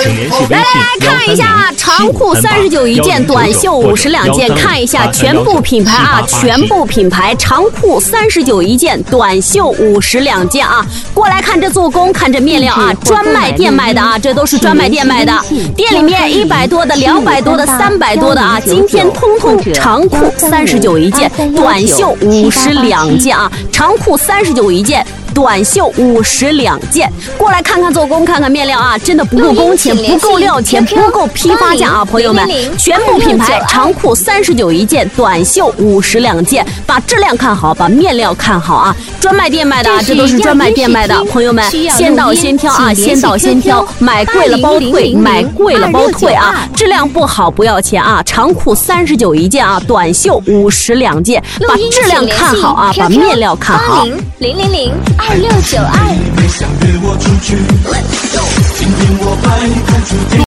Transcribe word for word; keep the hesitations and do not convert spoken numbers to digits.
来来来看一下啊，长裤三十九一件，短袖五十两件。看一下全部品牌啊，全部品牌长裤三十九一件，短袖五十两件啊。过来看这做工，看这面料啊，专卖店卖的啊，这都是专卖店卖的。店里面一百多的、两百多的、三百多的啊，今天通通长裤三十九一件，短袖五十两件啊，长裤三十九一件。短袖五十两件，过来看看做工，看看面料啊，真的不够工钱，不够料钱，不够批发价啊，朋友们，全部品牌长裤三十九一件，短袖五十两件，把质量看好，把面料看好啊，专卖店卖的啊，这都是专卖店卖的，朋友们，先到先挑啊，先到先挑，买贵了包退，买贵了包退啊，质量不好不要钱啊，长裤三十九一件啊，短袖五十两件，把质量看好啊，把面料看好。 零零零二六九二。